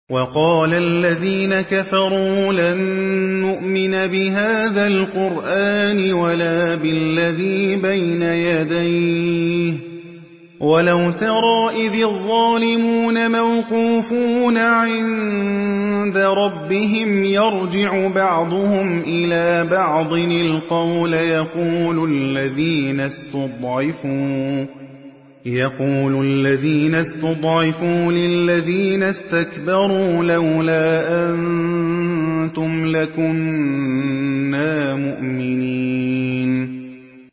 وَقَالَ الَّذِينَ كَفَرُوا لَن نُّؤْمِنَ بِهَٰذَا الْقُرْآنِ وَلَا بِالَّذِي بَيْنَ يَدَيْهِ ۗ وَلَوْ تَرَىٰ إِذِ الظَّالِمُونَ مَوْقُوفُونَ عِندَ رَبِّهِمْ يَرْجِعُ بَعْضُهُمْ إِلَىٰ بَعْضٍ الْقَوْلَ يَقُولُ الَّذِينَ اسْتُضْعِفُوا لِلَّذِينَ اسْتَكْبَرُوا لَوْلَا أَنتُمْ لَكُنَّا مُؤْمِنِينَ